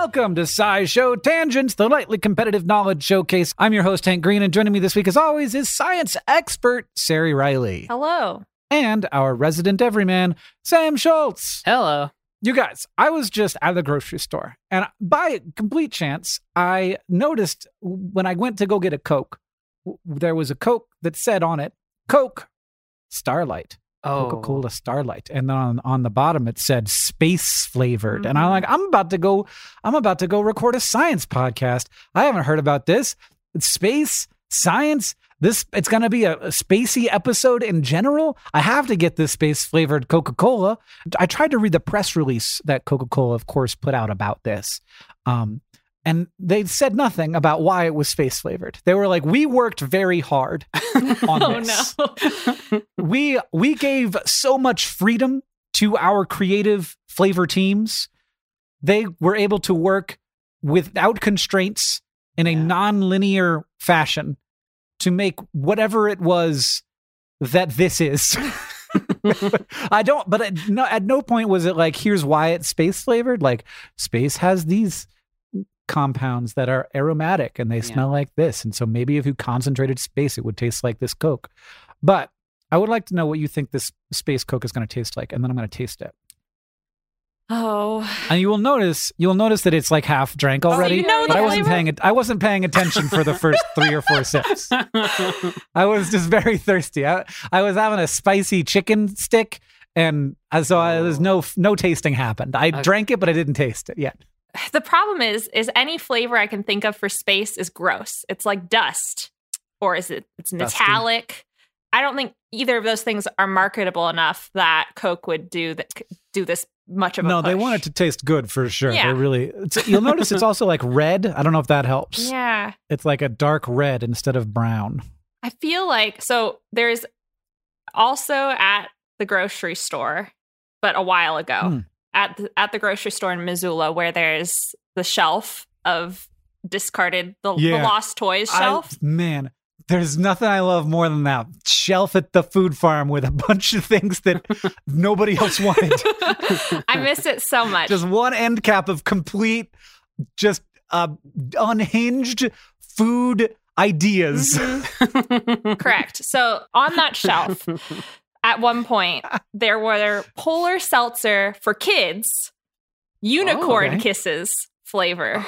Welcome to SciShow Tangents, the lightly competitive knowledge showcase. I'm your host, Hank Green, and joining me this week, as always, is science expert Sari Riley. Hello. And our resident everyman, Sam Schultz. Hello. You guys, I was just at the grocery store, and by complete chance, I noticed when I went to go get a Coke, there was a Coke that said on it, Coke Starlight. Coca-Cola Starlight, and then on the bottom it said space flavored. And I'm like, I'm about to go record a science podcast. I haven't heard about this. It's space science. It's going to be a spacey episode in general. I have to get this space flavored Coca-Cola. I tried to read the press release that Coca-Cola, of course, put out about this. And they said nothing about why it was space flavored. They were like, we worked very hard on this. No. We gave so much freedom to our creative flavor teams. They were able to work without constraints in a non-linear fashion to make whatever it was that this is. But at no point was it like, here's why it's space flavored. Like, space has these compounds that are aromatic and they smell like this, and so maybe if you concentrated space it would taste like this Coke. But I would like to know what you think this space Coke is going to taste like, and then I'm going to taste it. Oh, and you'll notice that it's like half drank already. So you know but the I wasn't paying attention for the first 3 or 4 sips. I was just very thirsty. I was having a spicy chicken stick, and so there's no tasting happened. I drank it, but I didn't taste it yet. the problem is any flavor I can think of for space is gross. It's like dust, or it's metallic. Dusty. I don't think either of those things are marketable enough that Coke would do this much of a push. They want it to taste good for sure. Yeah. They really. You'll notice it's also like red. I don't know if that helps. Yeah, it's like a dark red instead of brown. I feel like there's also at the grocery store, but a while ago. At the grocery store in Missoula, where there's the shelf of discarded, the lost toys shelf. There's nothing I love more than that shelf at the food farm with a bunch of things that nobody else wanted. I miss it so much. Just one end cap of complete, just unhinged food ideas. Mm-hmm. Correct. So on that shelf, at one point, there were Polar Seltzer for kids, Unicorn Kisses flavor.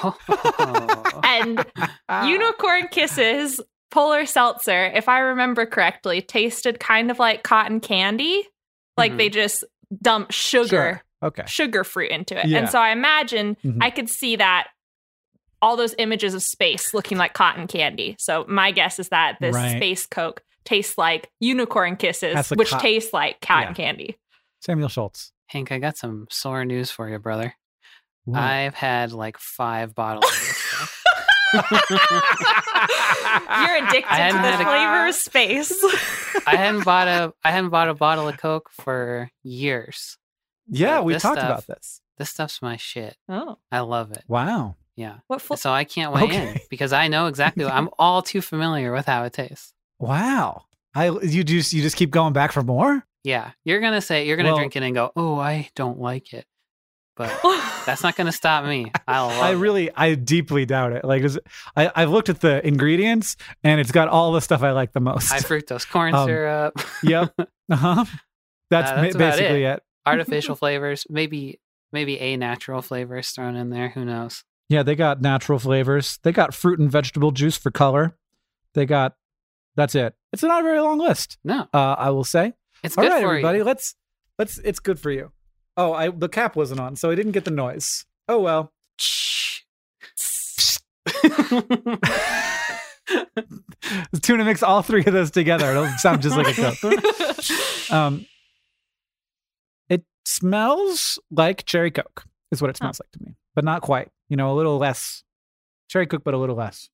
And Unicorn Kisses Polar Seltzer, if I remember correctly, tasted kind of like cotton candy. Like they just dumped sugar fruit into it. Yeah. And so I imagine I could see that all those images of space looking like cotton candy. So my guess is that this space Coke tastes like Unicorn Kisses, which tastes like cotton candy. Samuel Schultz. Hank, I got some sore news for you, brother. What? I've had like 5 bottles of this stuff. You're addicted to the flavor of space. I hadn't bought a bottle of Coke for years. Yeah, we talked about this. This stuff's my shit. Oh, I love it. Wow. Yeah. So I can't weigh in because I know exactly. I'm all too familiar with how it tastes. Wow. You just keep going back for more? Yeah. You're gonna drink it and go, oh, I don't like it. But that's not going to stop me. I deeply doubt it. Like, I've looked at the ingredients, and it's got all the stuff I like the most. High fructose corn syrup. Yep. That's basically it. Artificial flavors, maybe a natural flavors thrown in there. Who knows? Yeah, they got natural flavors. They got fruit and vegetable juice for color. That's it. It's not a very long list. No, I will say. It's good for everybody. you. Let's. It's good for you. Oh, the cap wasn't on, so I didn't get the noise. Oh, well. Tuna mix all 3 of those together. It'll sound just like a Coke. It smells like cherry Coke is what it smells like to me, but not quite. A little less cherry Coke, but a little less.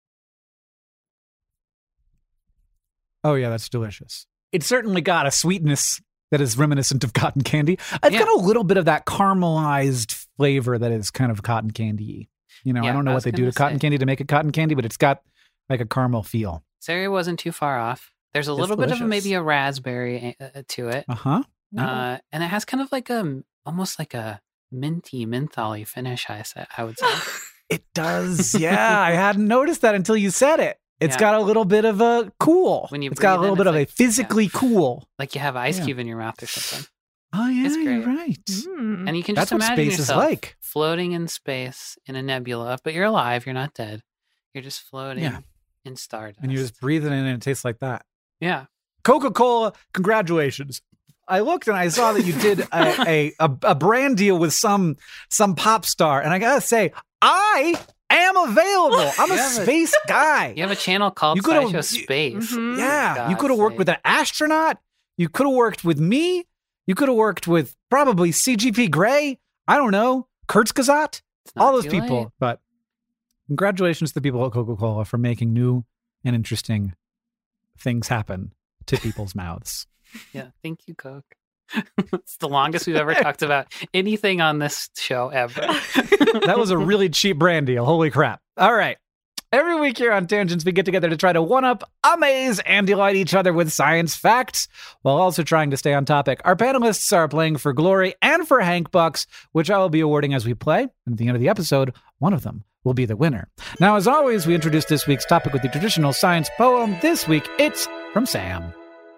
Oh, yeah, that's delicious. It certainly got a sweetness that is reminiscent of cotton candy. It's got a little bit of that caramelized flavor that is kind of cotton candy. I don't know what they do to cotton candy to make it cotton candy, but it's got like a caramel feel. Sari wasn't too far off. There's a little bit of maybe a raspberry to it. Uh-huh. And it has kind of like almost like a minty, mentholy finish, I would say. It does. Yeah, I hadn't noticed that until you said it. It's got a little bit of a cool. It's got a little bit of a physically cool. Like you have an ice cube in your mouth or something. Oh, yeah, you're right. And you can just imagine space yourself is like. Floating in space in a nebula, but you're alive. You're not dead. You're just floating in stardust. And you're just breathing in and it tastes like that. Yeah. Coca-Cola, congratulations. I looked and I saw that you did a brand deal with some pop star. And I got to say, I am available. I'm a space guy. You have a channel called SciShow Space. Mm-hmm. Yeah. You could have worked with an astronaut. You could have worked with me. You could have worked with probably CGP Grey. I don't know. Kurzgesagt. All those people. Late. But congratulations to the people at Coca-Cola for making new and interesting things happen to people's mouths. Yeah. Thank you, Coke. It's the longest we've ever talked about anything on this show ever. That was a really cheap brand deal. Holy crap. All right. Every week here on Tangents, we get together to try to one-up, amaze, and delight each other with science facts, while also trying to stay on topic. Our panelists are playing for glory and for Hank Bucks, which I will be awarding as we play. And at the end of the episode, one of them will be the winner. Now, as always, we introduce this week's topic with the traditional science poem. This week, it's from Sam.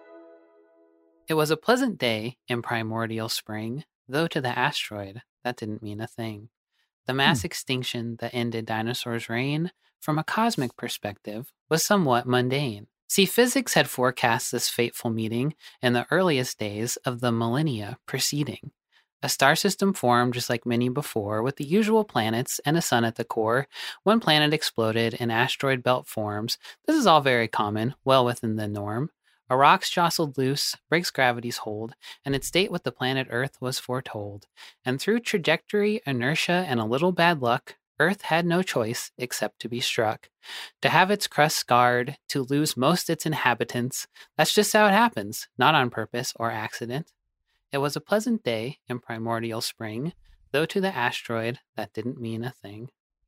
It was a pleasant day in primordial spring, though to the asteroid, that didn't mean a thing. The mass extinction that ended dinosaurs' reign, from a cosmic perspective, was somewhat mundane. See, physics had forecast this fateful meeting in the earliest days of the millennia preceding. A star system formed just like many before, with the usual planets and a sun at the core. One planet exploded and asteroid belt forms. This is all very common, well within the norm. A rock's jostled loose, breaks gravity's hold, and its date with the planet Earth was foretold. And through trajectory, inertia, and a little bad luck, Earth had no choice except to be struck. To have its crust scarred, to lose most its inhabitants, that's just how it happens, not on purpose or accident. It was a pleasant day in primordial spring, though to the asteroid that didn't mean a thing.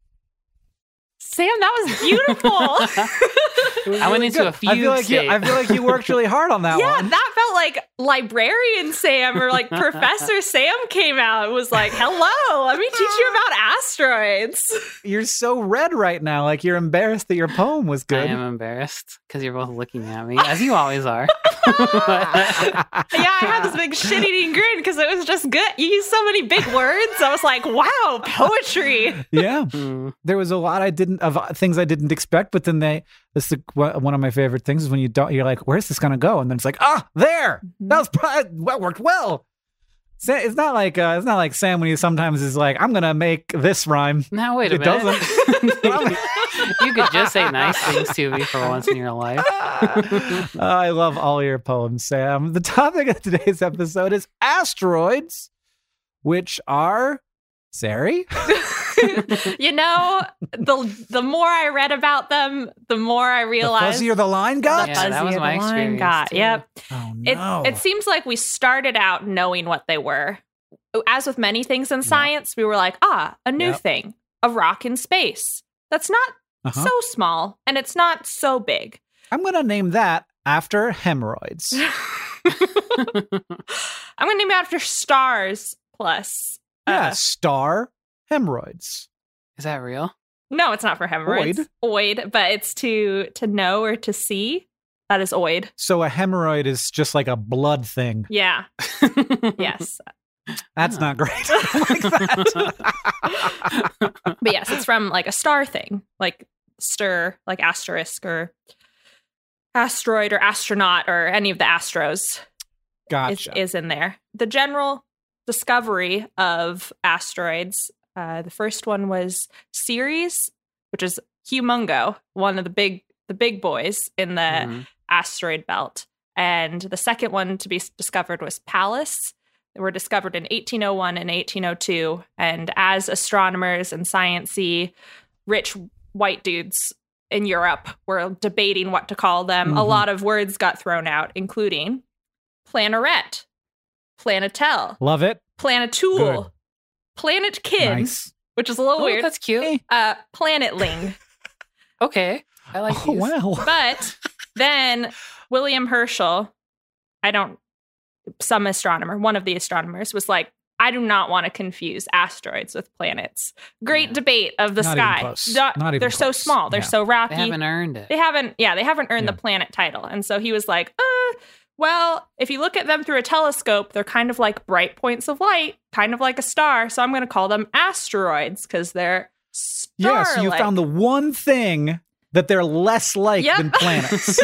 Sam, that was beautiful. I went into a few. I feel like you worked really hard on that one. Yeah, that felt like librarian Sam or like Professor Sam came out and was like, hello, let me teach you about asteroids. You're so red right now. Like you're embarrassed that your poem was good. I am embarrassed because you're both looking at me, as you always are. Yeah, I had this big shit-eating grin because it was just good. You used so many big words. I was like, wow, poetry. Yeah. There was a lot of things I didn't expect, but then one of my favorite things is when you're like, where's this gonna go? And then it's like, there. That was probably worked well. It's not like Sam when he sometimes is like, I'm gonna make this rhyme. Now wait a minute. Doesn't. You could just say nice things to me for once in your life. I love all your poems, Sam. The topic of today's episode is asteroids, which are Sari. You know, the more I read about them, the more I realized the fuzzier the line got. Yeah, that was my experience. Yep. Oh no. It seems like we started out knowing what they were. As with many things in science, we were like, a new thing, a rock in space. That's not so small, and it's not so big. I'm going to name that after hemorrhoids. I'm going to name it after stars plus. Star hemorrhoids. Is that real? No, it's not for hemorrhoids. Oid, but it's to know or to see. That is oid. So a hemorrhoid is just like a blood thing. Yeah. Yes. That's not great. Like that. But yes, it's from like a star thing, like stir, like asterisk or asteroid or astronaut or any of the astros. Gotcha. Is in there. The general discovery of asteroids, the first one was Ceres, which is humongo, one of the big boys in the asteroid belt. And the second one to be discovered was Pallas. They were discovered in 1801 and 1802. And as astronomers and sciencey rich white dudes in Europe were debating what to call them, a lot of words got thrown out, including Planarette, Planetel. Love it. Planetool. Good. Planetkin, Nice. which is a little weird. That's cute. Planetling. Okay. I like these. Wow. But then William Herschel, one of the astronomers was like, I do not want to confuse asteroids with planets. Great debate of the Not sky. even close. Not even they're close. so small. They're so rocky. They haven't earned it. They haven't earned the planet title. And so he was like, well, if you look at them through a telescope, they're kind of like bright points of light, kind of like a star. So I'm going to call them asteroids because they're star-like. Yeah, so you found the one thing that they're less like than planets.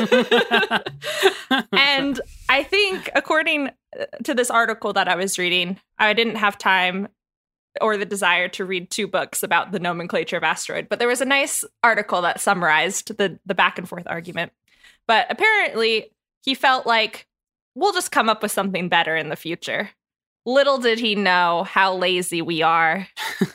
And I think, according to this article that I was reading, I didn't have time or the desire to read 2 books about the nomenclature of asteroid, but there was a nice article that summarized the back and forth argument. But apparently, he felt like, we'll just come up with something better in the future. Little did he know how lazy we are.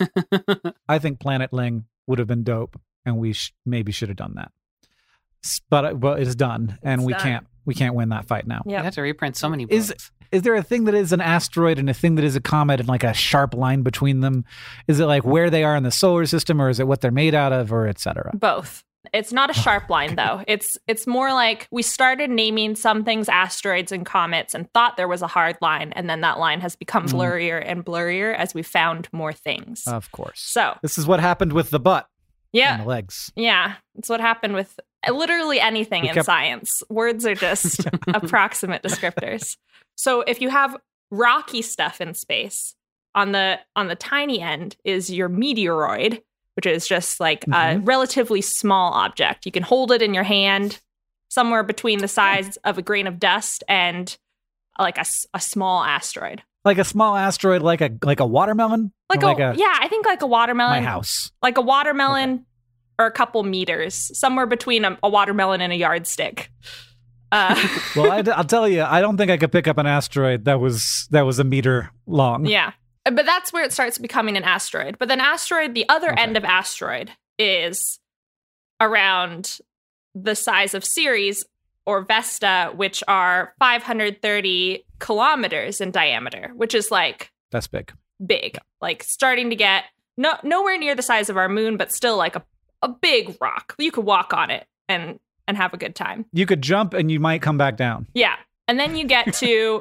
I think Planet Ling would have been dope, and we maybe should have done that. But it's done, and we can't win that fight now. You have to reprint so many books. Is there a thing that is an asteroid and a thing that is a comet and like a sharp line between them? Is it like where they are in the solar system, or is it what they're made out of, or et cetera? Both. It's not a sharp line, though. It's more like we started naming some things asteroids and comets and thought there was a hard line, and then that line has become blurrier and blurrier as we found more things. Of course. So this is what happened with the butt. Yeah. And the legs. Yeah. It's what happened with literally anything in science. Words are just approximate descriptors. So if you have rocky stuff in space, on the tiny end is your meteoroid, which is just like a relatively small object. You can hold it in your hand, somewhere between the size of a grain of dust and like a small asteroid. Like a small asteroid, like a watermelon? I think like a watermelon. My house. Like a watermelon or a couple meters, somewhere between a watermelon and a yardstick. Well, I'll tell you, I don't think I could pick up an asteroid that was a meter long. Yeah. But that's where it starts becoming an asteroid. But then the other end of asteroid is around the size of Ceres or Vesta, which are 530 kilometers in diameter, which is like... That's big. Big. Like starting to get nowhere near the size of our moon, but still like a big rock. You could walk on it and have a good time. You could jump and you might come back down. Yeah. And then you get to...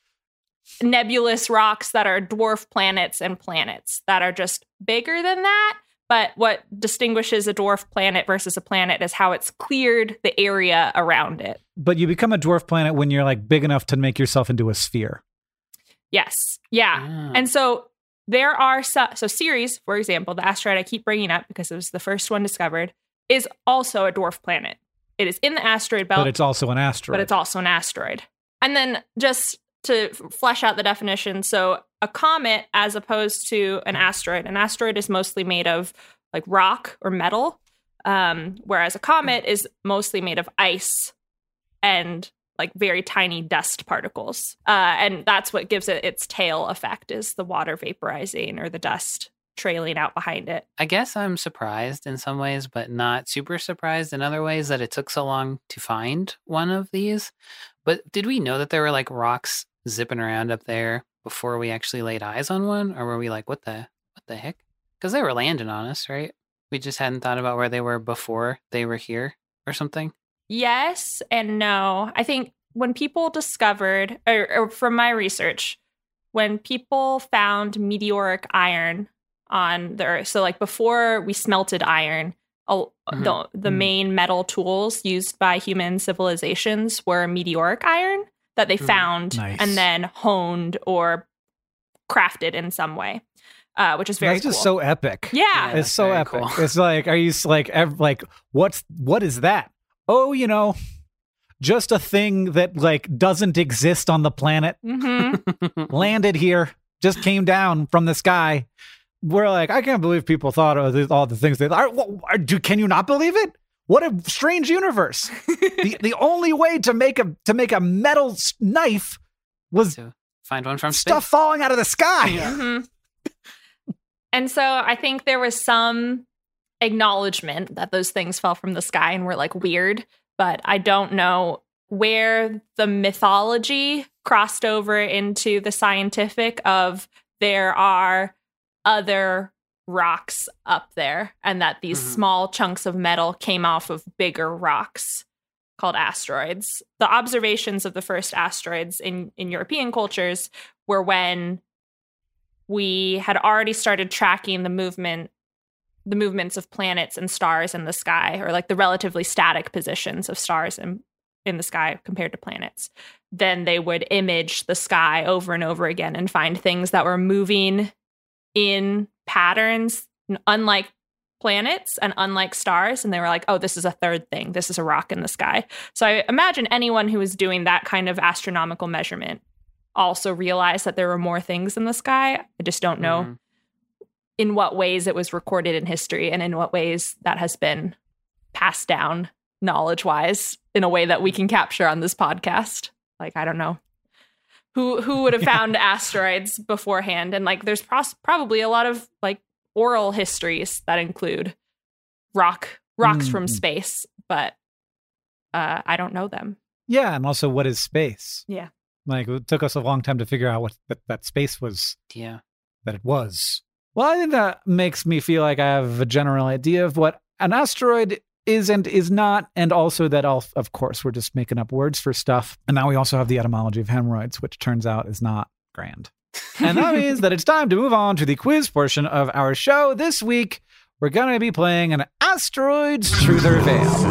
nebulous rocks that are dwarf planets and planets that are just bigger than that. But what distinguishes a dwarf planet versus a planet is how it's cleared the area around it. But you become a dwarf planet when you're like big enough to make yourself into a sphere. Yes. Yeah. And so there are so Ceres, for example, the asteroid I keep bringing up because it was the first one discovered, is also a dwarf planet. It is in the asteroid belt. But it's also an asteroid. And then just to flesh out the definition, so a comet as opposed to an asteroid is mostly made of like rock or metal, whereas a comet is mostly made of ice and like very tiny dust particles. And that's what gives it its tail effect, is the water vaporizing or the dust trailing out behind it. I guess I'm surprised in some ways, but not super surprised in other ways that it took so long to find one of these. But did we know that there were like rocks zipping around up there before we actually laid eyes on one? Or were we like, what the heck? Because they were landing on us, right? We just hadn't thought about where they were before they were here or something? Yes and no. I think when people discovered, or from my research, when people found meteoric iron on the Earth, so like before we smelted iron, the main metal tools used by human civilizations were meteoric iron that they found and then honed or crafted in some way, which is very cool. That's just so epic. Yeah. It's so epic. Cool. It's like, are you like, what is that? Oh, just a thing that like doesn't exist on the planet. Landed here, just came down from the sky. We're like, I can't believe people thought of all the things they thought. Can you not believe it? What a strange universe. the only way to make a metal knife was to find one from stuff space. Falling out of the sky. Yeah. And so I think there was some acknowledgement that those things fell from the sky and were like weird, but I don't know where the mythology crossed over into the scientific of there are other rocks up there and that these small chunks of metal came off of bigger rocks called asteroids. The observations of the first asteroids in European cultures were when we had already started tracking the movements of planets and stars in the sky, or like the relatively static positions of stars in the sky compared to planets, then they would image the sky over and over again and find things that were moving in patterns unlike planets and unlike stars. And they were like, oh, this is a third thing. This is a rock in the sky. So I imagine anyone who was doing that kind of astronomical measurement also realized that there were more things in the sky. I just don't know in what ways it was recorded in history and in what ways that has been passed down knowledge-wise in a way that we can capture on this podcast. Like, I don't know. Who would have found asteroids beforehand? And like, there's probably a lot of like oral histories that include rocks from space, but I don't know them. Yeah, and also, what is space? Yeah. Like, it took us a long time to figure out what that space was. Yeah. That it was. Well, I think that makes me feel like I have a general idea of what an asteroid is and is not, and also that, of course, we're just making up words for stuff. And now we also have the etymology of hemorrhoids, which turns out is not grand. And that means that it's time to move on to the quiz portion of our show. This week, we're going to be playing an Asteroids Truth or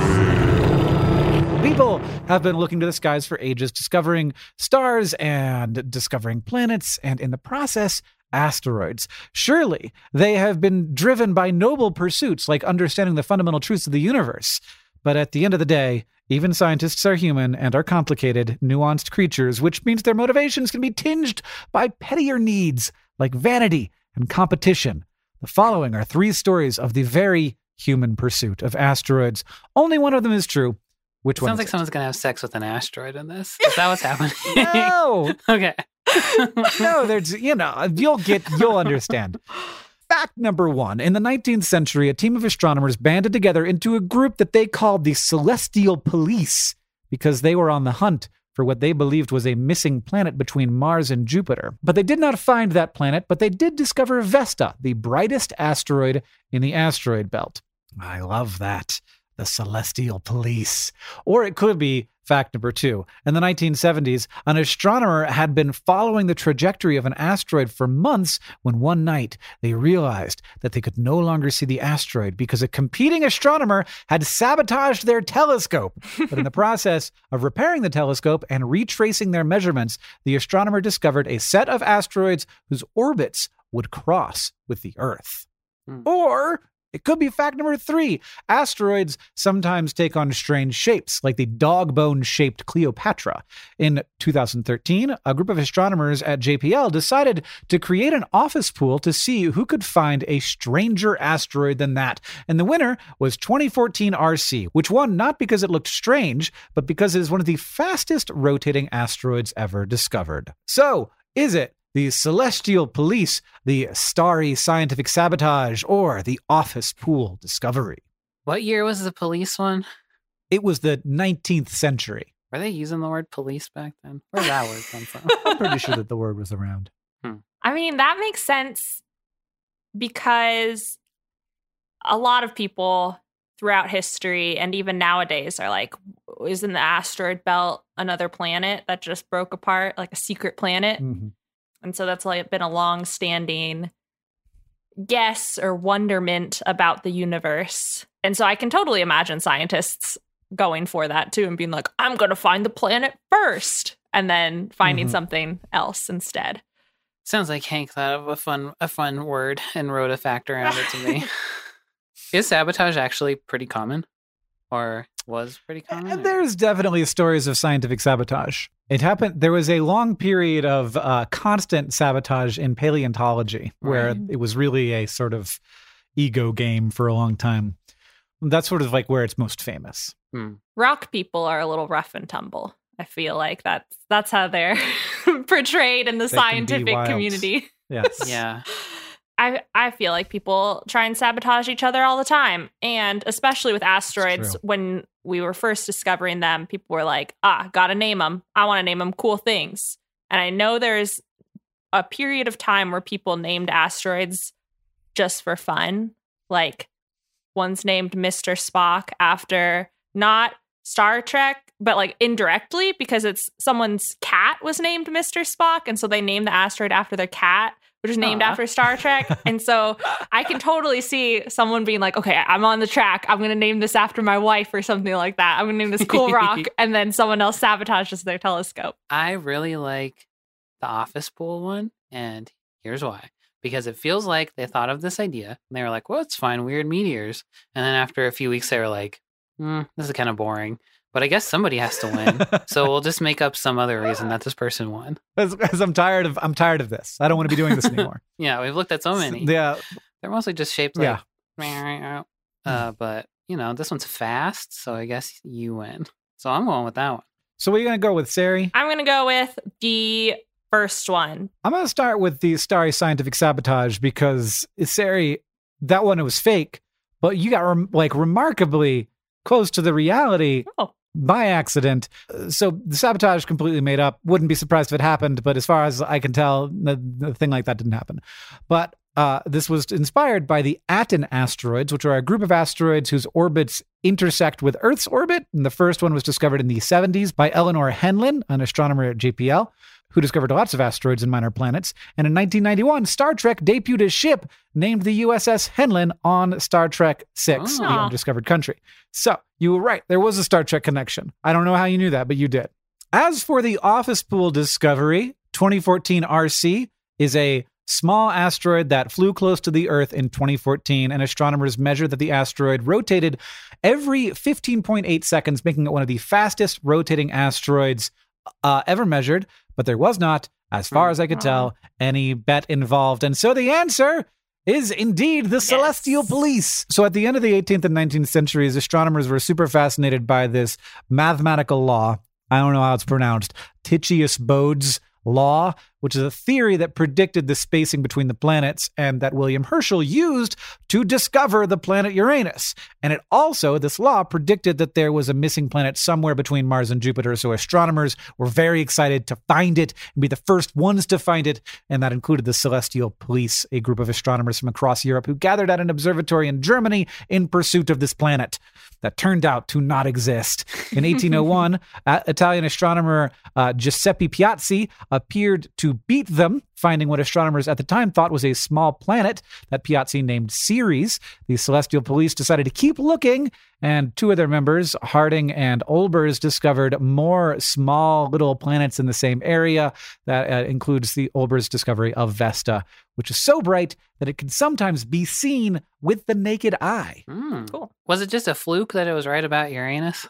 Veil. People have been looking to the skies for ages, discovering stars and discovering planets, and in the process, asteroids. Surely they have been driven by noble pursuits like understanding the fundamental truths of the universe. But at the end of the day, even scientists are human and are complicated, nuanced creatures, which means their motivations can be tinged by pettier needs like vanity and competition. The following are 3 stories of the very human pursuit of asteroids. Only one of them is true. Which one? Sounds like someone's going to have sex with an asteroid in this. Is that what's happening? No. Okay. No, there's, you'll understand. Fact number 1. In the 19th century, a team of astronomers banded together into a group that they called the Celestial Police because they were on the hunt for what they believed was a missing planet between Mars and Jupiter. But they did not find that planet, but they did discover Vesta, the brightest asteroid in the asteroid belt. I love that. The Celestial Police. Or it could be fact number 2. In the 1970s, an astronomer had been following the trajectory of an asteroid for months when one night they realized that they could no longer see the asteroid because a competing astronomer had sabotaged their telescope. But in the process of repairing the telescope and retracing their measurements, the astronomer discovered a set of asteroids whose orbits would cross with the Earth. Or it could be fact number 3. Asteroids sometimes take on strange shapes, like the dog-bone-shaped Cleopatra. In 2013, a group of astronomers at JPL decided to create an office pool to see who could find a stranger asteroid than that. And the winner was 2014 RC, which won not because it looked strange, but because it is one of the fastest rotating asteroids ever discovered. So, is it the Celestial Police, the Starry Scientific Sabotage, or the Office Pool Discovery? What year was the police one? It was the 19th century. Were they using the word police back then? Where did that word come from? I'm pretty sure that the word was around. I mean, that makes sense because a lot of people throughout history and even nowadays are like, isn't the asteroid belt another planet that just broke apart, like a secret planet? Mm-hmm. And so that's like been a long-standing guess or wonderment about the universe. And so I can totally imagine scientists going for that too and being like, I'm going to find the planet first, and then finding something else instead. Sounds like Hank thought of a fun word and wrote a fact around it to me. Is sabotage actually pretty common? Or was pretty common? There's definitely stories of scientific sabotage. It happened. There was a long period of constant sabotage in paleontology where it was really a sort of ego game for a long time. That's sort of like where it's most famous. Rock people are a little rough and tumble. I feel like that's how they're portrayed in the scientific community. Yes. Yeah. I feel like people try and sabotage each other all the time. And especially with asteroids, when we were first discovering them, people were like, gotta name them. I want to name them cool things. And I know there's a period of time where people named asteroids just for fun. Like one's named Mr. Spock after not Star Trek, but like indirectly because it's someone's cat was named Mr. Spock. And so they named the asteroid after their cat, which is named after Star Trek. And so I can totally see someone being like, okay, I'm on the track. I'm going to name this after my wife or something like that. I'm going to name this Cool Rock. And then someone else sabotages their telescope. I really like the office pool one. And here's why. Because it feels like they thought of this idea. And they were like, well, it's fine. Weird meteors. And then after a few weeks, they were like, this is kind of boring. But I guess somebody has to win, so we'll just make up some other reason that this person won. Because I'm tired of this. I don't want to be doing this anymore. Yeah, we've looked at so many. Yeah, they're mostly just shaped like. But this one's fast, so I guess you win. So I'm going with that one. So what are you going to go with, Sari? I'm going to go with the first one. I'm going to start with the Starry Scientific Sabotage because, Sari, that one, it was fake, but you got remarkably close to the reality. By accident. So the sabotage completely made up. Wouldn't be surprised if it happened, but as far as I can tell, the thing like that didn't happen. But this was inspired by the Aten asteroids, which are a group of asteroids whose orbits intersect with Earth's orbit. And the first one was discovered in the 70s by Eleanor Henlin, an astronomer at JPL, who discovered lots of asteroids and minor planets. And in 1991, Star Trek debuted a ship named the USS Henlin on Star Trek VI, The Undiscovered Country. So you were right. There was a Star Trek connection. I don't know how you knew that, but you did. As for the Office Pool discovery, 2014 RC is a small asteroid that flew close to the Earth in 2014, and astronomers measured that the asteroid rotated every 15.8 seconds, making it one of the fastest rotating asteroids ever measured. But there was not, as far as I could tell, any bet involved. And so the answer is indeed the Celestial Police. So at the end of the 18th and 19th centuries, astronomers were super fascinated by this mathematical law. I don't know how it's pronounced. Titius-Bode's law, which is a theory that predicted the spacing between the planets and that William Herschel used to discover the planet Uranus. And it also, this law predicted that there was a missing planet somewhere between Mars and Jupiter. So astronomers were very excited to find it and be the first ones to find it. And that included the Celestial Police, a group of astronomers from across Europe who gathered at an observatory in Germany in pursuit of this planet that turned out to not exist. In 1801, Italian astronomer Giuseppe Piazzi appeared to beat them, finding what astronomers at the time thought was a small planet that Piazzi named Ceres. The Celestial Police decided to keep looking, and two of their members, Harding and Olbers, discovered more small little planets in the same area. That includes the Olbers' discovery of Vesta, which is so bright that it can sometimes be seen with the naked eye. Cool. Was it just a fluke that it was right about Uranus?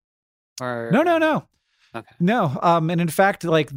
Or No. Okay. No. And in fact, like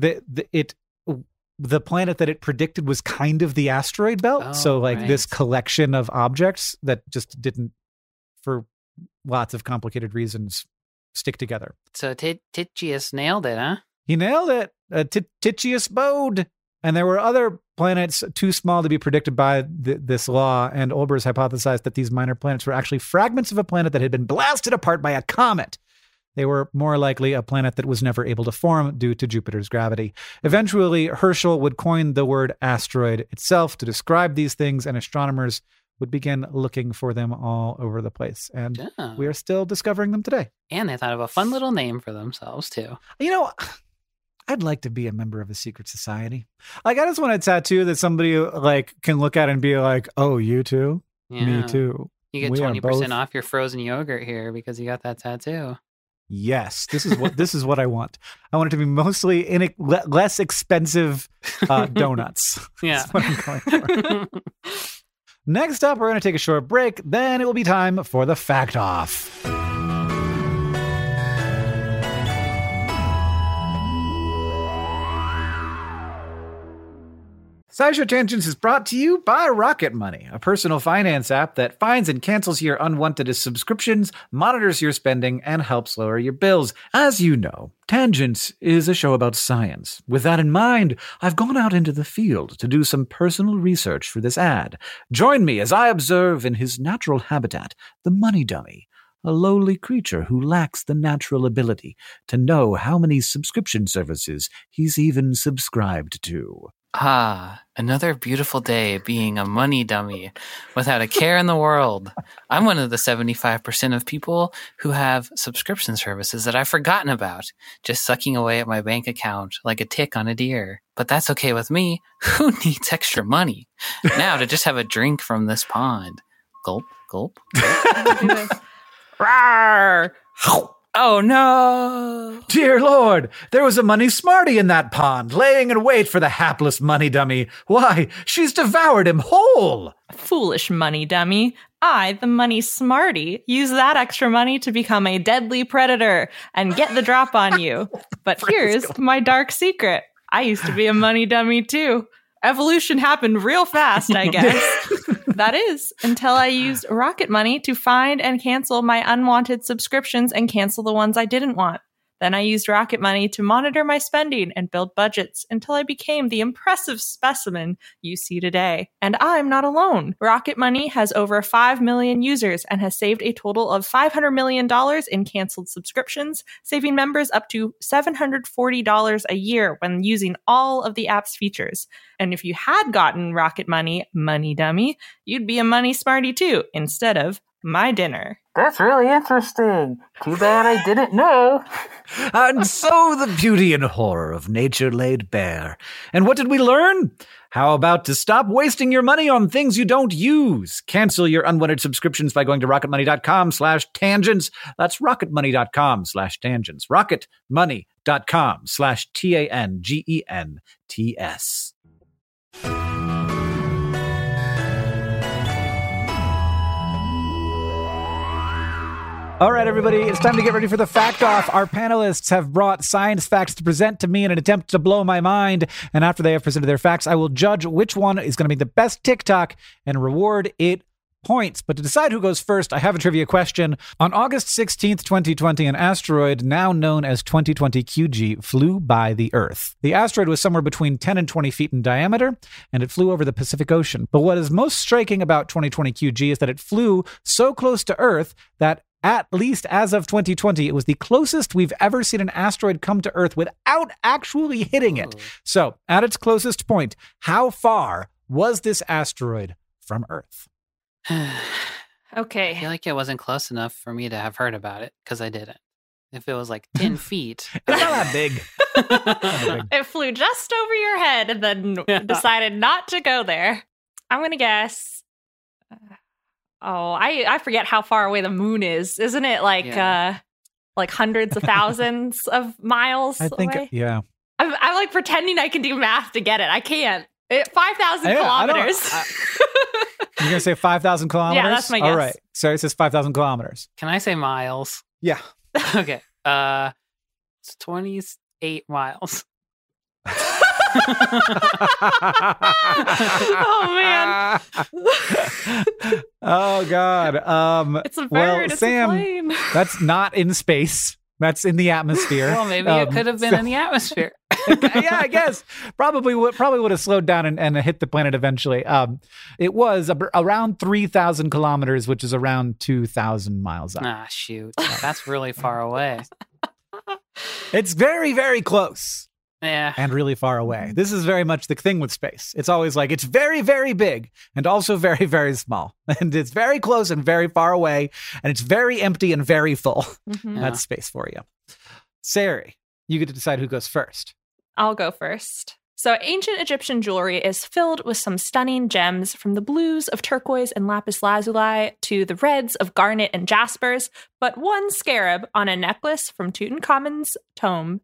the planet that it predicted was kind of the asteroid belt. So this collection of objects that just didn't, for lots of complicated reasons, stick together. So Titius nailed it, huh? He nailed it. Titius-Bode. And there were other planets too small to be predicted by this law, and Olbers hypothesized that these minor planets were actually fragments of a planet that had been blasted apart by a comet. They were more likely a planet that was never able to form due to Jupiter's gravity. Eventually, Herschel would coin the word asteroid itself to describe these things, and astronomers would begin looking for them all over the place. And we are still discovering them today. And they thought of a fun little name for themselves, too. You know, I'd like to be a member of a secret society. Like, I just want a tattoo that somebody like can look at and be like, oh, you too? Yeah. Me too. You get 20% off your frozen yogurt here because you got that tattoo. Yes, this is what I want. I want it to be mostly less expensive donuts. Yeah. That's what I'm going for. Next up, we're going to take a short break. Then it will be time for the Fact Off. SciShow Tangents is brought to you by Rocket Money, a personal finance app that finds and cancels your unwanted subscriptions, monitors your spending, and helps lower your bills. As you know, Tangents is a show about science. With that in mind, I've gone out into the field to do some personal research for this ad. Join me as I observe in his natural habitat the money dummy, a lowly creature who lacks the natural ability to know how many subscription services he's even subscribed to. Another beautiful day being a money dummy without a care in the world. I'm one of the 75% of people who have subscription services that I've forgotten about, just sucking away at my bank account like a tick on a deer. But that's okay with me. Who needs extra money? Now to just have a drink from this pond. Gulp, gulp. Rawr! Oh no! Dear Lord, there was a money smarty in that pond, laying in wait for the hapless money dummy. Why, she's devoured him whole! Foolish money dummy. I, the money smarty, use that extra money to become a deadly predator and get the drop on you. But here's my dark secret. I used to be a money dummy too. Evolution happened real fast, I guess. That is, until I used Rocket Money to find and cancel my unwanted subscriptions and cancel the ones I didn't want. Then I used Rocket Money to monitor my spending and build budgets until I became the impressive specimen you see today. And I'm not alone. Rocket Money has over 5 million users and has saved a total of $500 million in canceled subscriptions, saving members up to $740 a year when using all of the app's features. And if you had gotten Rocket Money, money dummy, you'd be a money smarty too, instead of my dinner. That's really interesting. Too bad I didn't know. And so the beauty and horror of nature laid bare. And what did we learn? How about to stop wasting your money on things you don't use? Cancel your unwanted subscriptions by going to rocketmoney.com/tangents. That's rocketmoney.com/tangents. rocketmoney.com/tangents. All right, everybody, it's time to get ready for the fact off. Our panelists have brought science facts to present to me in an attempt to blow my mind. And after they have presented their facts, I will judge which one is going to be the best TikTok and reward it points. But to decide who goes first, I have a trivia question. On August 16th, 2020, an asteroid now known as 2020 QG flew by the Earth. The asteroid was somewhere between 10 and 20 feet in diameter, and it flew over the Pacific Ocean. But what is most striking about 2020 QG is that it flew so close to Earth that at least as of 2020, it was the closest we've ever seen an asteroid come to Earth without actually hitting it. So, at its closest point, how far was this asteroid from Earth? Okay. I feel like it wasn't close enough for me to have heard about it, because I didn't. If it was like 10 feet. It's not that big. It flew just over your head and then decided not to go there. I'm going to guess... I forget how far away the moon is. Isn't it like hundreds of thousands of miles away? Yeah. I'm like pretending I can do math to get it. I can't. 5,000 kilometers. You're going to say 5,000 kilometers? Yeah, that's my guess. All right. Sarah says 5,000 kilometers. Can I say miles? Yeah. Okay. It's 28 miles. Oh man! Oh god! It's a bird. It's Sam, a plane. That's not in space. That's in the atmosphere. Well, maybe it could have been in the atmosphere. Yeah, I guess probably would have slowed down and hit the planet eventually. It was around 3,000 kilometers, which is around 2,000 miles up. Ah, shoot! That's really far away. It's very, very close. Yeah. And really far away. This is very much the thing with space. It's always like, it's very, very big and also very, very small. And it's very close and very far away. And it's very empty and very full. Mm-hmm. That's space for you. Sari, you get to decide who goes first. I'll go first. So ancient Egyptian jewelry is filled with some stunning gems, from the blues of turquoise and lapis lazuli to the reds of garnet and jaspers. But one scarab on a necklace from Tutankhamun's tomb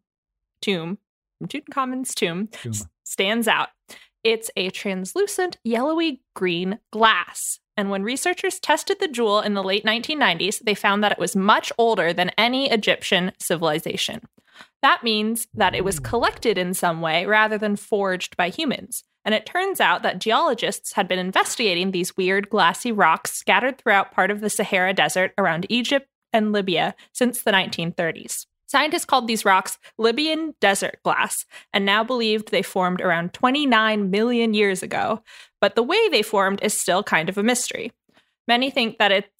stands out. It's a translucent yellowy green glass. And when researchers tested the jewel in the late 1990s, they found that it was much older than any Egyptian civilization. That means that it was collected in some way rather than forged by humans. And it turns out that geologists had been investigating these weird glassy rocks scattered throughout part of the Sahara Desert around Egypt and Libya since the 1930s. Scientists called these rocks Libyan desert glass and now believed they formed around 29 million years ago. But the way they formed is still kind of a mystery. Many think that it's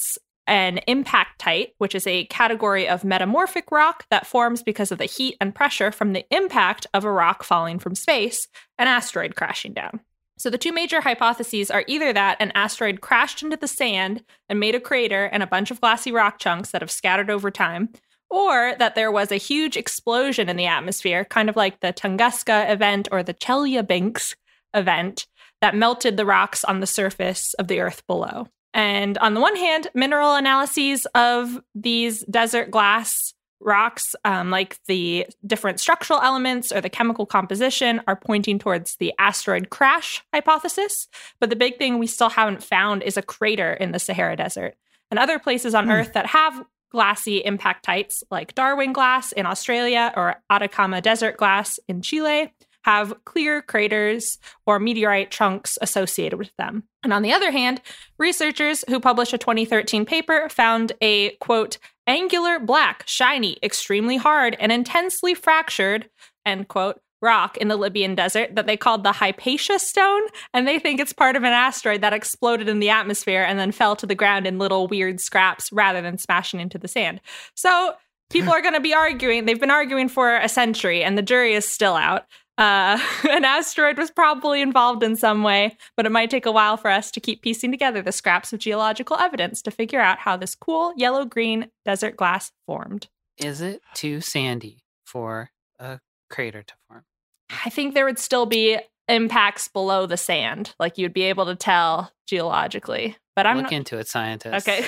an impactite, which is a category of metamorphic rock that forms because of the heat and pressure from the impact of a rock falling from space, an asteroid crashing down. So the two major hypotheses are either that an asteroid crashed into the sand and made a crater and a bunch of glassy rock chunks that have scattered over time, or that there was a huge explosion in the atmosphere, kind of like the Tunguska event or the Chelyabinsk event, that melted the rocks on the surface of the Earth below. And on the one hand, mineral analyses of these desert glass rocks, like the different structural elements or the chemical composition, are pointing towards the asteroid crash hypothesis. But the big thing we still haven't found is a crater in the Sahara Desert. And other places on Earth that have glassy impactites, like Darwin glass in Australia or Atacama Desert glass in Chile, have clear craters or meteorite chunks associated with them. And on the other hand, researchers who published a 2013 paper found a, quote, angular, black, shiny, extremely hard, and intensely fractured, end quote, rock in the Libyan desert that they called the Hypatia stone. And they think it's part of an asteroid that exploded in the atmosphere and then fell to the ground in little weird scraps rather than smashing into the sand. So people are going to be arguing. They've been arguing for a century, and the jury is still out. An asteroid was probably involved in some way, but it might take a while for us to keep piecing together the scraps of geological evidence to figure out how this cool yellow-green desert glass formed. Is it too sandy for a crater to form? I think there would still be impacts below the sand, like you'd be able to tell geologically. But I'm Look into it, scientists. Okay.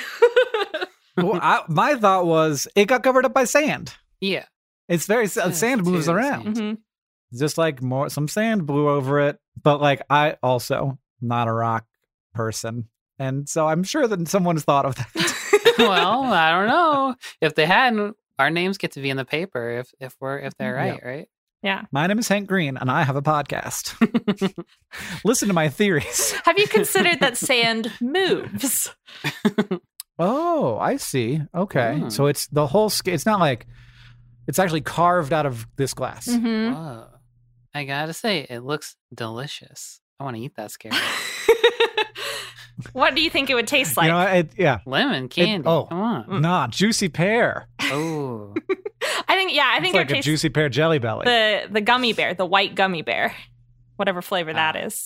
Well, my thought was it got covered up by sand. Yeah. It's very sand moves around. Mm-hmm. Just like some sand blew over it. But like I also not a rock person. And so I'm sure that someone's thought of that. Well, I don't know. If they hadn't, our names get to be in the paper if they're right, right? Yeah. My name is Hank Green and I have a podcast. Listen to my theories. Have you considered that sand moves? Oh, I see. Okay. So it's the whole it's not like it's actually carved out of this glass. Mm-hmm. Whoa. I gotta say, it looks delicious. I want to eat that scary. What do you think it would taste like? You know, Lemon candy. Come on. Nah, juicy pear. Oh. I think it's like it would a taste juicy pear jelly belly. the gummy bear, the white gummy bear, whatever flavor that is.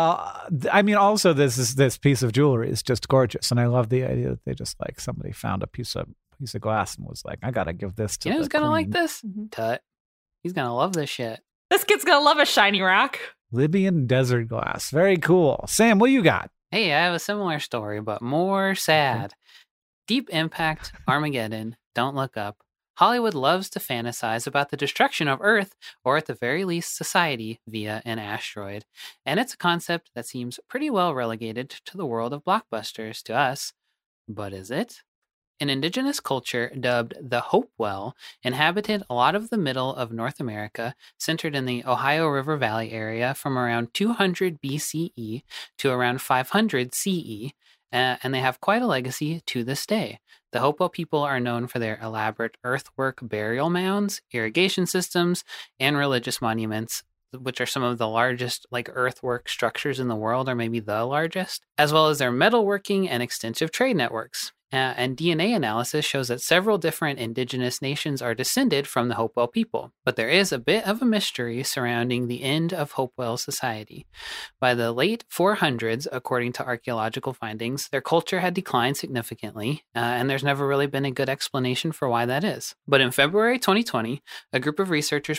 I mean, also this piece of jewelry is just gorgeous, and I love the idea that they just like somebody found a piece of glass and was like, I gotta give this to. You know who's gonna like this? Mm-hmm. Tut. He's gonna love this shit. This kid's gonna love a shiny rock. Libyan desert glass. Very cool. Sam, what you got? Hey, I have a similar story, but more sad. Deep Impact, Armageddon, Don't Look Up. Hollywood loves to fantasize about the destruction of Earth, or at the very least society, via an asteroid. And it's a concept that seems pretty well relegated to the world of blockbusters to us. But is it? An indigenous culture dubbed the Hopewell inhabited a lot of the middle of North America, centered in the Ohio River Valley area from around 200 BCE to around 500 CE, and they have quite a legacy to this day. The Hopewell people are known for their elaborate earthwork burial mounds, irrigation systems, and religious monuments, which are some of the largest earthwork structures in the world, or maybe the largest, as well as their metalworking and extensive trade networks. And DNA analysis shows that several different indigenous nations are descended from the Hopewell people. But there is a bit of a mystery surrounding the end of Hopewell society. By the late 400s, according to archaeological findings, their culture had declined significantly, and there's never really been a good explanation for why that is. But in February 2020, a group of researchers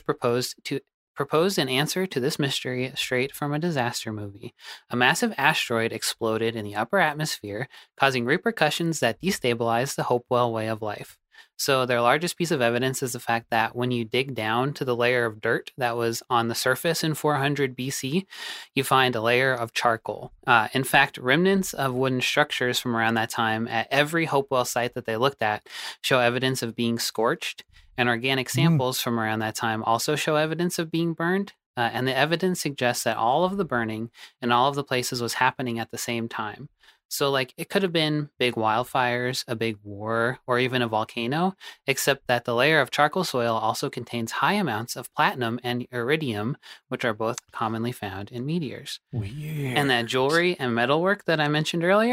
proposed an answer to this mystery straight from a disaster movie. A massive asteroid exploded in the upper atmosphere, causing repercussions that destabilized the Hopewell way of life. So their largest piece of evidence is the fact that when you dig down to the layer of dirt that was on the surface in 400 BC, you find a layer of charcoal. In fact, remnants of wooden structures from around that time at every Hopewell site that they looked at show evidence of being scorched. And organic samples from around that time also show evidence of being burned. And the evidence suggests that all of the burning in all of the places was happening at the same time. So it could have been big wildfires, a big war, or even a volcano, except that the layer of charcoal soil also contains high amounts of platinum and iridium, which are both commonly found in meteors. Weird. And that jewelry and metalwork that I mentioned earlier,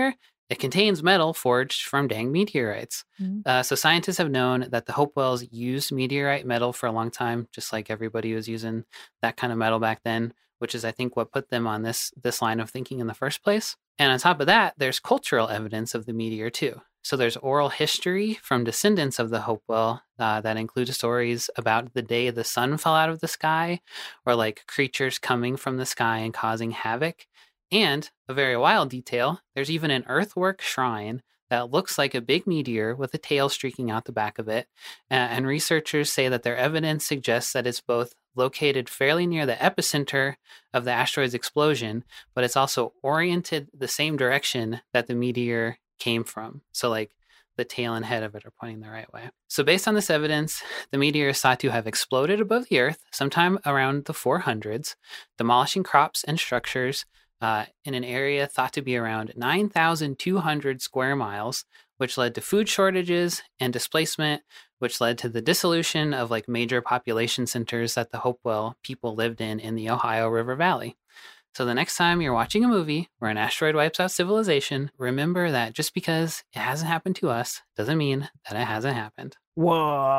it contains metal forged from dang meteorites. So scientists have known that the Hopewells used meteorite metal for a long time, just like everybody was using that kind of metal back then, which is, I think, what put them on this line of thinking in the first place. And on top of that, there's cultural evidence of the meteor, too. So there's oral history from descendants of the Hopewell that include stories about the day the sun fell out of the sky, or like creatures coming from the sky and causing havoc. And a very wild detail, there's even an earthwork shrine that looks like a big meteor with a tail streaking out the back of it. And researchers say that their evidence suggests that it's both located fairly near the epicenter of the asteroid's explosion, but it's also oriented the same direction that the meteor came from. So like the tail and head of it are pointing the right way. So based on this evidence, the meteor is thought to have exploded above the Earth sometime around the 400s, demolishing crops and structures in an area thought to be around 9,200 square miles, which led to food shortages and displacement, which led to the dissolution of like major population centers that the Hopewell people lived in the Ohio River Valley. So the next time you're watching a movie where an asteroid wipes out civilization, remember that just because it hasn't happened to us doesn't mean that it hasn't happened. Well,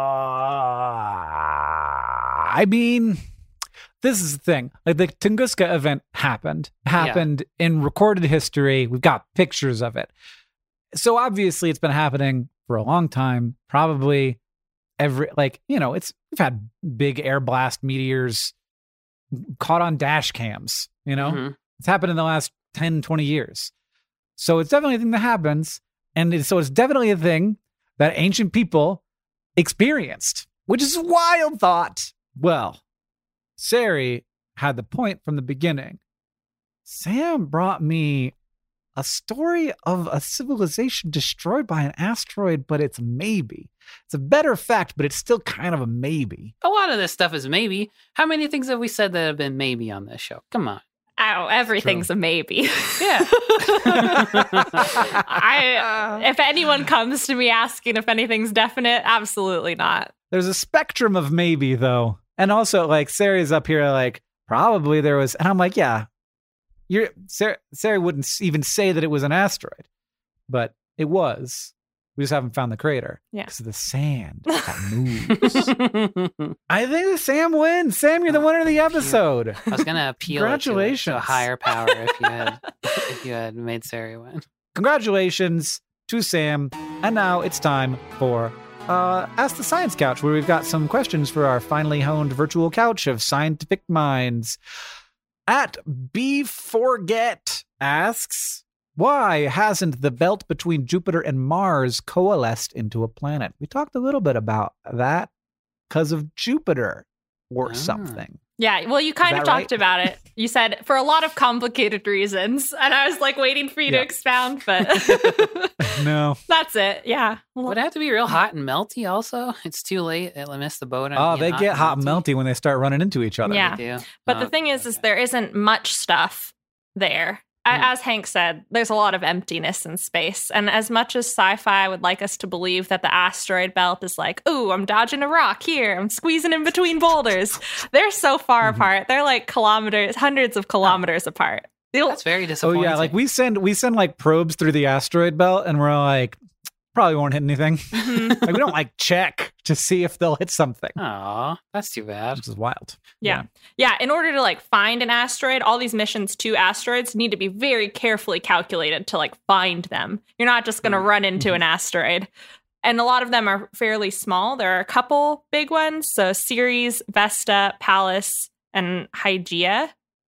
I mean, this is the thing. Like the Tunguska event happened in recorded history. We've got pictures of it. So obviously it's been happening for a long time. Probably we've had big air blast meteors caught on dash cams, It's happened in the last 10, 20 years. So it's definitely a thing that happens. And so it's definitely a thing that ancient people experienced, which is a wild thought. Well, Sari had the point from the beginning. Sam brought me a story of a civilization destroyed by an asteroid, but it's maybe. It's a better fact, but it's still kind of a maybe. A lot of this stuff is maybe. How many things have we said that have been maybe on this show? Come on. Oh, everything's a maybe. Yeah. If anyone comes to me asking if anything's definite, absolutely not. There's a spectrum of maybe, though. And also, like, Sari's up here, like, probably there was, and I'm like, yeah. Sari wouldn't even say that it was an asteroid, but it was. We just haven't found the crater because of the sand that moves. I think Sam wins. Sam, you're the winner of the episode. I was gonna appeal to a higher power if you had made Sari win. Congratulations to Sam, and now it's time for Ask the Science Couch, where we've got some questions for our finely honed virtual couch of scientific minds. At BeForget asks, why hasn't the belt between Jupiter and Mars coalesced into a planet? We talked a little bit about that because of Jupiter or something. Yeah, well, you kind of talked about it. You said for a lot of complicated reasons, and I was like waiting for you to expound, but no, that's it. Yeah, would it have to be real hot and melty? Also, it's too late. It'll miss the boat. Oh, they get hot and melty when they start running into each other. Yeah, but the thing is there isn't much stuff there. As Hank said, there's a lot of emptiness in space. And as much as sci-fi would like us to believe that the asteroid belt is like, ooh, I'm dodging a rock here, I'm squeezing in between boulders, they're so far apart. They're like kilometers, hundreds of kilometers apart. That's very disappointing. Oh, yeah, like we send like probes through the asteroid belt, and we're like, probably won't hit anything. Like we don't like check to see if they'll hit something. Aw, that's too bad. Which is wild. Yeah. In order to like find an asteroid, all these missions to asteroids need to be very carefully calculated to like find them. You're not just going to run into an asteroid. And a lot of them are fairly small. There are a couple big ones. So Ceres, Vesta, Pallas, and Hygeia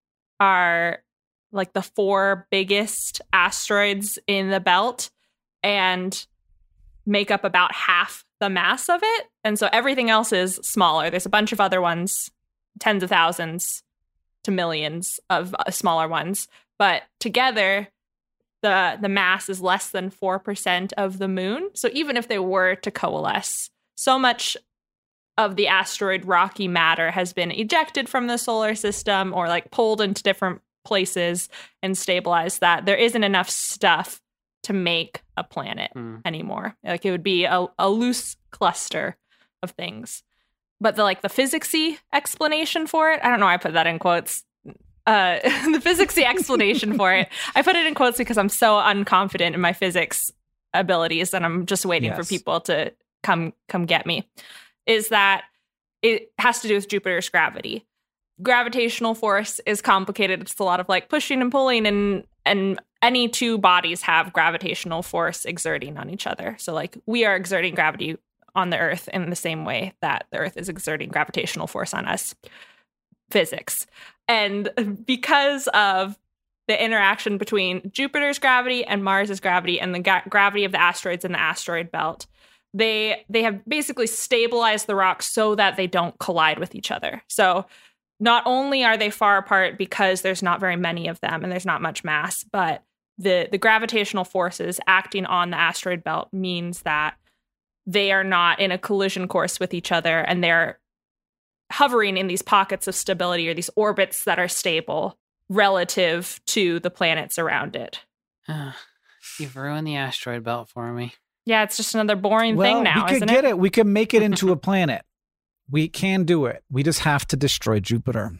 are like the 4 biggest asteroids in the belt and make up about half the mass of it. And so everything else is smaller. There's a bunch of other ones, tens of thousands to millions of smaller ones. But together, the mass is less than 4% of the moon. So even if they were to coalesce, so much of the asteroid rocky matter has been ejected from the solar system or like pulled into different places and stabilized that there isn't enough stuff to make a planet anymore. Like it would be a loose cluster of things. But the physicsy explanation for it, I don't know why I put that in quotes. the physicsy explanation for it, I put it in quotes because I'm so unconfident in my physics abilities and I'm just waiting for people to come get me, is that it has to do with Jupiter's gravity. Gravitational force is complicated. It's a lot of like pushing and pulling, and any two bodies have gravitational force exerting on each other. So like we are exerting gravity on the Earth in the same way that the Earth is exerting gravitational force on us. Physics. And because of the interaction between Jupiter's gravity and Mars's gravity and the gravity of the asteroids in the asteroid belt, they have basically stabilized the rocks so that they don't collide with each other. So not only are they far apart because there's not very many of them and there's not much mass, but the gravitational forces acting on the asteroid belt means that they are not in a collision course with each other and they're hovering in these pockets of stability or these orbits that are stable relative to the planets around it. You've ruined the asteroid belt for me. Yeah, it's just another boring thing now, isn't it? We could get it. We can make it into a planet. We can do it. We just have to destroy Jupiter.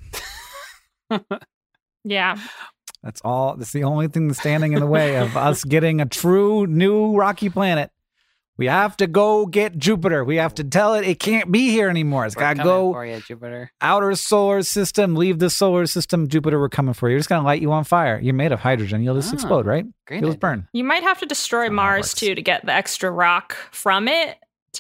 Yeah. That's all. That's the only thing that's standing in the way of us getting a true new rocky planet. We have to go get Jupiter. We have to tell it can't be here anymore. It's got to go for you, Jupiter. Outer solar system, leave the solar system. Jupiter, we're coming for you. We're just going to light you on fire. You're made of hydrogen. You'll just explode, right? Great. You'll just burn. You might have to destroy Mars, too, to get the extra rock from it.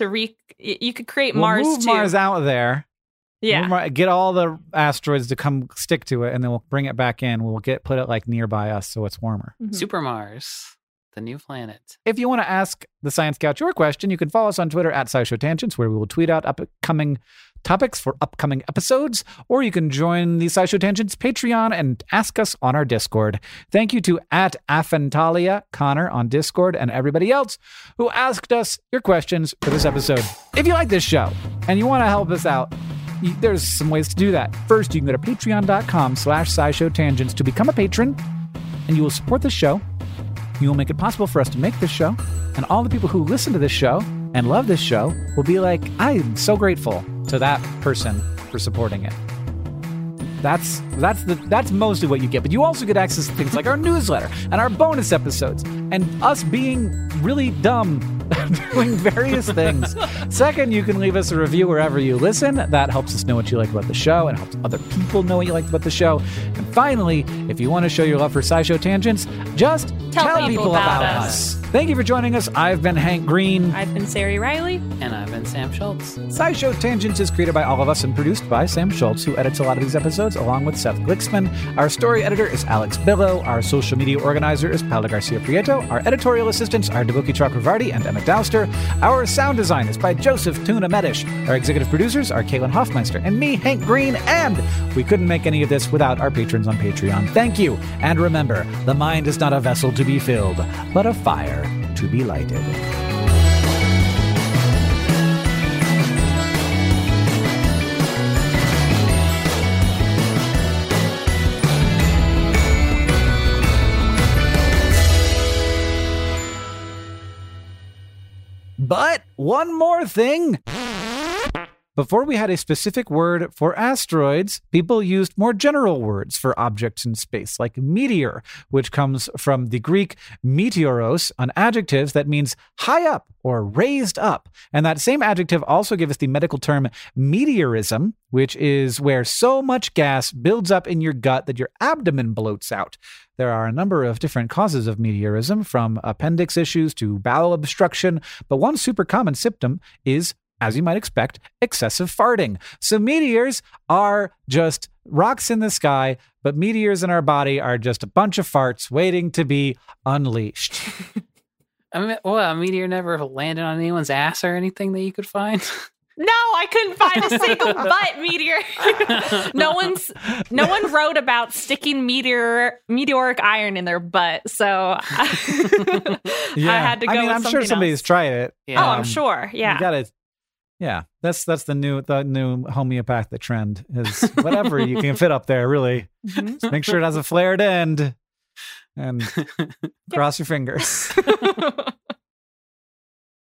You could create Mars, move too. Mars out of there. Yeah. Get all the asteroids to come stick to it, and then we'll bring it back in. We'll put it like nearby us so it's warmer. Mm-hmm. Super Mars. The new planet. If you want to ask the Science Couch your question, you can follow us on Twitter at SciShow Tangents, where we will tweet out upcoming topics for upcoming episodes, or you can join the SciShow Tangents Patreon and ask us on our Discord. Thank you to @Afentalia Connor on Discord and everybody else who asked us your questions for this episode. If you like this show and you want to help us out, there's some ways to do that. First, you can go to patreon.com/SciShow Tangents to become a patron, and you will support the show. You will make it possible for us to make this show, and all the people who listen to this show and love this show will be like, I'm so grateful to that person for supporting it. That's mostly what you get. But you also get access to things like our newsletter and our bonus episodes and us being really dumb doing various things. Second, you can leave us a review wherever you listen. That helps us know what you like about the show and helps other people know what you like about the show. And finally, if you want to show your love for SciShow Tangents, just tell people about us. Thank you for joining us. I've been Hank Green. I've been Sari Riley. And I've been Sam Schultz. SciShow Tangents is created by all of us and produced by Sam Schultz, who edits a lot of these episodes along with Seth Glicksman. Our story editor is Alex Billow. Our social media organizer is Paula Garcia Prieto. Our editorial assistants are Debuki Chakravarti and Emma Dowster. Our sound design is by Joseph Tuna Medish. Our executive producers are Kaylin Hoffmeister and me, Hank Green. And we couldn't make any of this without our patrons on Patreon. Thank you. And remember, the mind is not a vessel to be filled, but a fire to be lighted. But one more thing. Before we had a specific word for asteroids, people used more general words for objects in space, like meteor, which comes from the Greek meteoros, an adjective that means high up or raised up. And that same adjective also gives us the medical term meteorism, which is where so much gas builds up in your gut that your abdomen bloats out. There are a number of different causes of meteorism, from appendix issues to bowel obstruction, but one super common symptom is, as you might expect, excessive farting. So meteors are just rocks in the sky, but meteors in our body are just a bunch of farts waiting to be unleashed. I mean, a meteor never landed on anyone's ass or anything that you could find? No, I couldn't find a single butt meteor. No one wrote about sticking meteoric iron in their butt, so I had to go. I'm with sure somebody's else. tried it. Yeah. I'm sure. Yeah, you gotta. Yeah, that's the new homeopathic trend is whatever you can fit up there. Really, just make sure it has a flared end, and cross your fingers.